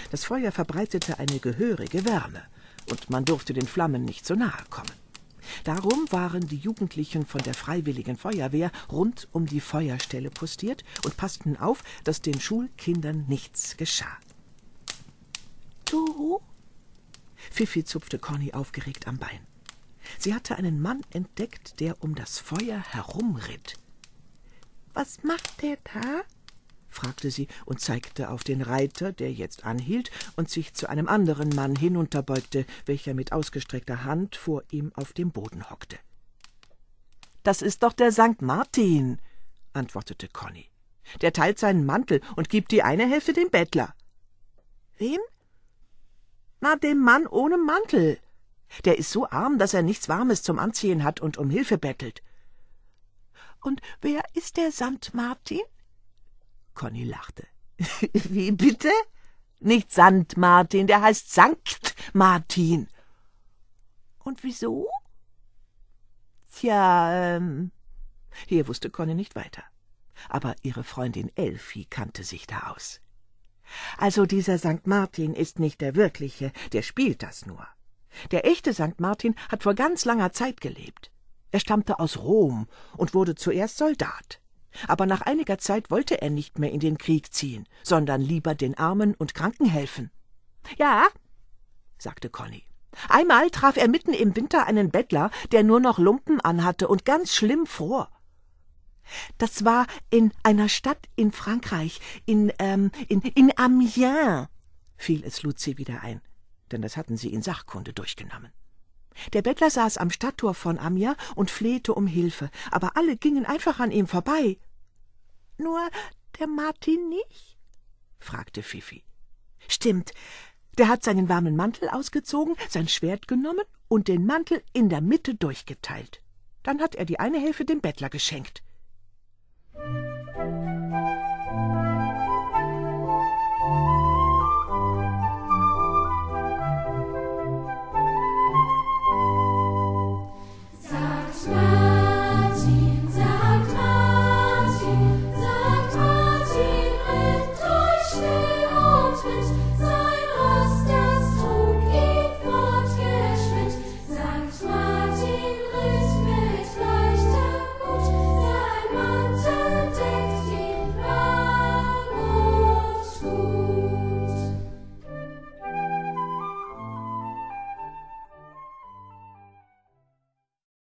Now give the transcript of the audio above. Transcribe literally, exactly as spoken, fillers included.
Das Feuer verbreitete eine gehörige Wärme, und man durfte den Flammen nicht so nahe kommen. Darum waren die Jugendlichen von der Freiwilligen Feuerwehr rund um die Feuerstelle postiert und passten auf, dass den Schulkindern nichts geschah. »Du?« Pfiffi zupfte Conny aufgeregt am Bein. Sie hatte einen Mann entdeckt, der um das Feuer herumritt. »Was macht der da?« fragte sie und zeigte auf den Reiter, der jetzt anhielt und sich zu einem anderen Mann hinunterbeugte, welcher mit ausgestreckter Hand vor ihm auf dem Boden hockte. »Das ist doch der Sankt Martin«, antwortete Conny. »Der teilt seinen Mantel und gibt die eine Hälfte dem Bettler.« »Wem?« »Na, dem Mann ohne Mantel. Der ist so arm, dass er nichts Warmes zum Anziehen hat und um Hilfe bettelt.« »Und wer ist der Sankt Martin?« Conny lachte. »Wie bitte?« »Nicht Sankt Martin, der heißt Sankt Martin.« »Und wieso?« »Tja, ähm...« Hier wusste Conny nicht weiter. Aber ihre Freundin Elfi kannte sich da aus. »Also dieser Sankt Martin ist nicht der wirkliche, der spielt das nur. Der echte Sankt Martin hat vor ganz langer Zeit gelebt. Er stammte aus Rom und wurde zuerst Soldat. Aber nach einiger Zeit wollte er nicht mehr in den Krieg ziehen, sondern lieber den Armen und Kranken helfen.« »Ja«, sagte Conny. »Einmal traf er mitten im Winter einen Bettler, der nur noch Lumpen anhatte und ganz schlimm fror. Das war in einer Stadt in Frankreich, in, ähm, in, in Amiens«, fiel es Luzi wieder ein, denn das hatten sie in Sachkunde durchgenommen. Der Bettler saß am Stadttor von Amiens und flehte um Hilfe, aber alle gingen einfach an ihm vorbei. »Nur der Martin nicht?« fragte Pfiffi. »Stimmt, der hat seinen warmen Mantel ausgezogen, sein Schwert genommen und den Mantel in der Mitte durchgeteilt. Dann hat er die eine Hälfte dem Bettler geschenkt.